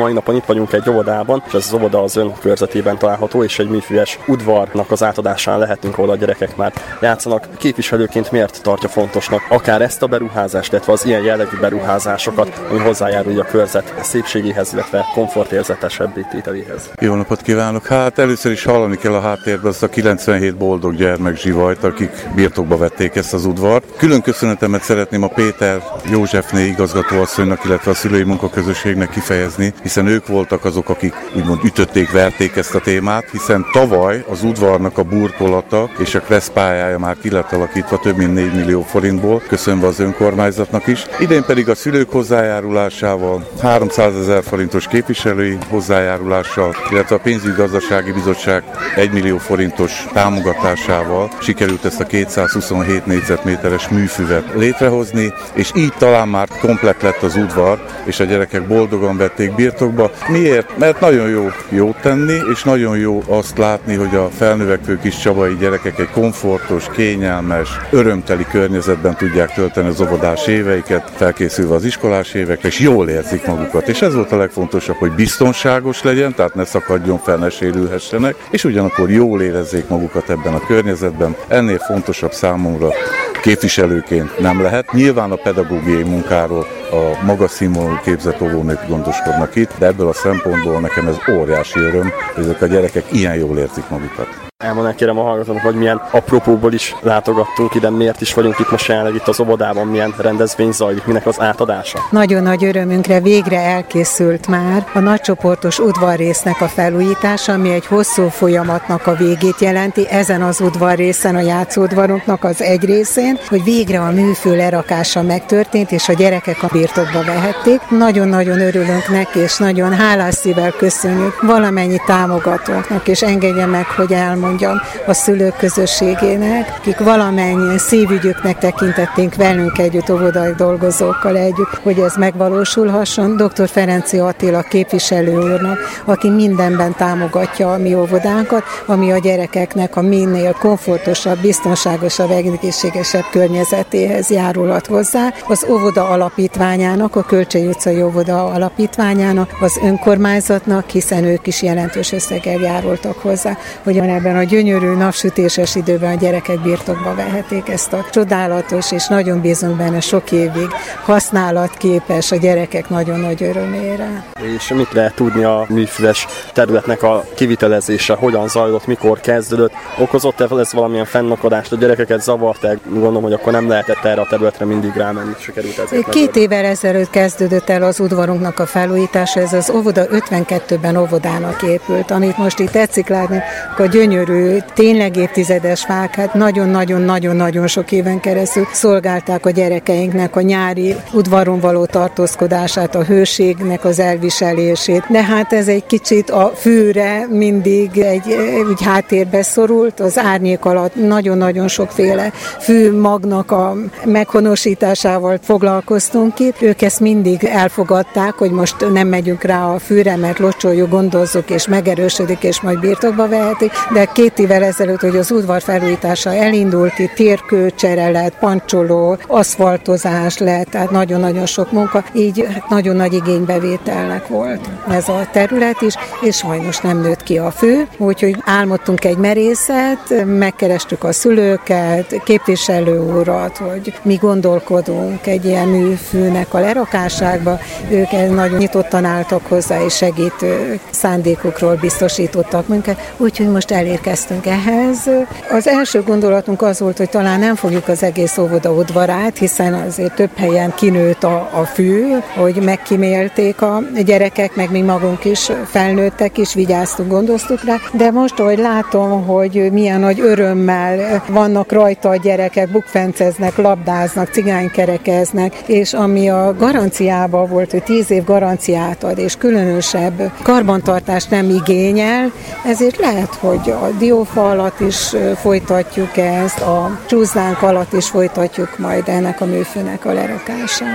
Mai napon itt vagyunk egy óvodában, és ez az óvoda az ön körzetében található, és egy műfüves udvarnak az átadásán lehetünk, ahol a gyerekek már játszanak. Képviselőként miért tartja fontosnak akár ezt a beruházást, illetve az ilyen jellegű beruházásokat, ami hozzájárul a körzet szépségéhez, illetve komfortérzetesebbé tételéhez? Jó napot kívánok! Hát először is hallani kell a háttérben azt a 97 boldog gyermek zsivajt, akik birtokba vették ezt az udvart. Külön köszönetemet szeretném a Péter Józsefné igazgatóasszonynak, illetve a szülői munkaközösségnek kifejezni, hiszen ők voltak azok, akik úgymond ütötték, verték ezt a témát, hiszen tavaly az udvarnak a burkolata és a kressz pályája már ki lett alakítva több mint 4 millió forintból, köszönve az önkormányzatnak is. Idén pedig a szülők hozzájárulásával, 300 000 forintos képviselői hozzájárulással, illetve a pénzügyi-gazdasági bizottság 1 millió forintos támogatásával sikerült ezt a 227 négyzetméteres műfüvet létrehozni, és így talán már komplett lett az udvar, és a gyerekek boldogan vették birtokba. Miért? Mert nagyon jó jót tenni, és nagyon jó azt látni, hogy a felnövekvő kis csabai gyerekek egy komfortos, kényelmes, örömteli környezetben tudják tölteni az óvodás éveiket, felkészülve az iskolás évekre, és jól érzik magukat. És ez volt a legfontosabb, hogy biztonságos legyen, tehát ne szakadjon fel, ne sérülhessenek, és ugyanakkor jól érezzék magukat ebben a környezetben. Ennél fontosabb számomra képviselőként nem lehet. Nyilván a pedagógiai munkáról a magas színvonalú képzett óvónők gondoskodnak itt, de ebből a szempontból nekem ez óriási öröm, hogy ezek a gyerekek ilyen jól érzik magukat. Elmondanám kérem a hallgatónak, hogy milyen apropóból is látogattunk ide, miért is vagyunk itt most jelenleg itt az óvodában, milyen rendezvény zajlik, minek az átadása. Nagyon nagy örömünkre végre elkészült már a nagycsoportos udvarrésznek a felújítása, ami egy hosszú folyamatnak a végét jelenti, ezen az udvarrészen, a játszóudvarunknak az egy részén, hogy végre a műfő lerakása megtörtént, és a gyerekek a birtokba vehették. Nagyon-nagyon örülünk neki, és nagyon hálás szívvel köszönjük valamennyi támogatóknak, és engedje meg, hogy elmondjam a szülők közösségének, akik valamennyi szívügyüknek tekintették velünk együtt, óvodai dolgozókkal együtt, hogy ez megvalósulhasson. Dr. Ferenci Attila képviselő úrnak, aki mindenben támogatja a mi óvodánkat, ami a gyerekeknek a minél komfortosabb, biztonságosabb, egészségesebb környezetéhez járulat hozzá. Az óvoda alapítványának, a Kölcsei utcai óvoda alapítványának, az önkormányzatnak, hiszen ők is jelentős összeggel járultak hozzá, hogy ebben a gyönyörű napsütéses időben a gyerekek birtokba vehetik ezt a csodálatos, és nagyon bízunk benne sok évig használatképes a gyerekek nagyon nagy örömére. És mit lehet tudni a műfüves területnek a kivitelezése, hogyan zajlott, mikor kezdődött? Okozott-e ez valamilyen fennakadást, a gyerekeket zavart-e? Gondolom, hogy akkor nem lehetett erre a területre mindig rámenni, sikerült ezért. 2 évvel ezelőtt kezdődött el az udvarunknak a felújítása, ez az óvoda 52-ben óvodának épült, amit most itt tetszik látni, a gyönyörű, tényleg évtizedes fák, hát nagyon-nagyon sok éven keresztül szolgálták a gyerekeinknek a nyári udvaron való tartózkodását, a hőségnek az elviselését. De hát ez egy kicsit a fűre mindig egy háttérbe szorult, az árnyék alatt nagyon-nagyon sokféle fűmagnak a meghonosításával foglalkoztunk itt. Ők ezt mindig elfogadták, hogy most nem megyünk rá a fűre, mert locsoljuk, gondozzuk és megerősödik, és majd birtokba vehetik. De 2 évvel ezelőtt, hogy az udvar felújítása elindult, itt térkőcsere lett, pancsoló, aszfaltozás lett, tehát nagyon-nagyon sok munka, így nagyon nagy igénybevételnek volt ez a terület is, és sajnos nem nőtt ki a fő, úgyhogy álmodtunk egy merészet, megkerestük a szülőket, képviselő urat, hogy mi gondolkodunk egy ilyen műfűnek a lerakásába, ők nagyon nyitottan álltak hozzá, és segítő szándékukról biztosítottak minket, úgyhogy most elérkeztünk ehhez. Az első gondolatunk az volt, hogy talán nem fogjuk az egész óvoda udvarát, hiszen azért több helyen kinőtt a fű, hogy megkímélték a gyerekek, meg mi magunk is felnőttek is, vigyáztunk, gondoztuk rá, de most, ahogy látom, hogy milyen nagy örömmel vannak rajta a gyerekek, bukfenceznek, labdáznak, cigánykerekeznek, és ami a garanciában volt, hogy 10 év garanciát ad, és különösebb karbantartást nem igényel, ezért lehet, hogy a diófa alatt is folytatjuk ezt, a csúsznánk alatt is folytatjuk majd ennek a műfőnek a lerakását.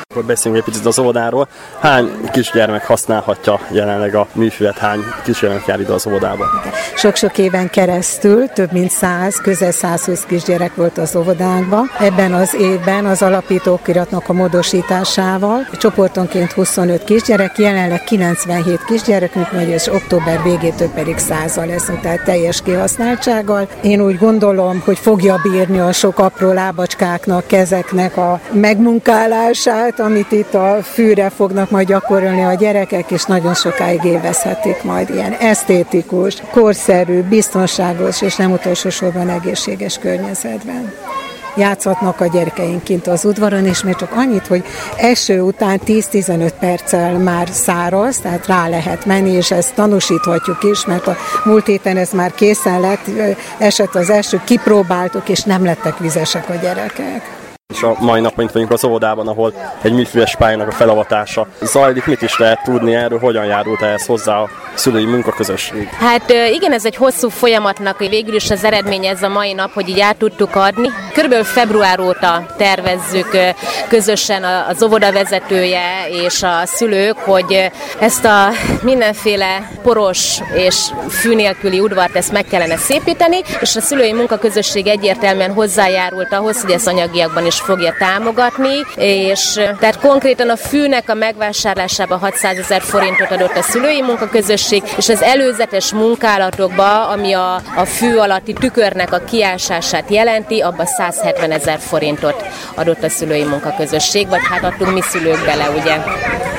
Akkor beszéljünk egy picit az óvodáról. Hány kisgyermek használhatja jelenleg a műfüvet, hány kisgyermek jár ide az óvodába? Sok-sok éven keresztül több mint 100, közel 120 kisgyerek volt az óvodánkban. Ebben az évben az alapító okiratnak a módosításával csoportonként 25 kisgyerek, jelenleg 97 kisgyerekünk megy, és október végétől pedig 100-al lesz, tehát teljes kihasználtsággal. Én úgy gondolom, hogy fogja bírni a sok apró lábacskáknak, kezeknek a megmunkálását, amit itt a fűre fognak majd gyakorolni a gyerekek, és nagyon sokáig élvezhetik majd ilyen esztétikus, korszerű, biztonságos és nem utolsó sorban egészséges környezetben. Játszhatnak a gyerekeink kint az udvaron, és még csak annyit, hogy eső után 10-15 perccel már száraz, tehát rá lehet menni, és ezt tanúsíthatjuk is, mert a múlt héten ez már készen lett, esett az eső, kipróbáltuk, és nem lettek vizesek a gyerekek. És a mai nap mint vagyunk az óvodában, ahol egy műfüves pályának a felavatása zajlik, mit is lehet tudni erről, hogyan járult ehhez hozzá a szülői munkaközösség? Hát igen, ez egy hosszú folyamatnak végül is az eredménye ez a mai nap, hogy így át tudtuk adni. Körülbelül február óta tervezzük közösen az óvoda vezetője és a szülők, hogy ezt a mindenféle poros és fű nélküli udvart ezt meg kellene szépíteni, és a szülői munkaközösség egyértelműen hozzájárult ahhoz, hogy ezt anyagiakban is fogja támogatni, és tehát konkrétan a fűnek a megvásárlásába 600 000 forintot adott a szülői munkaközösség, és az előzetes munkálatokba, ami a fű alatti tükörnek a kiásását jelenti, abba 170 000 forintot adott a szülői munkaközösség, vagy hát adtunk mi szülők bele, ugye.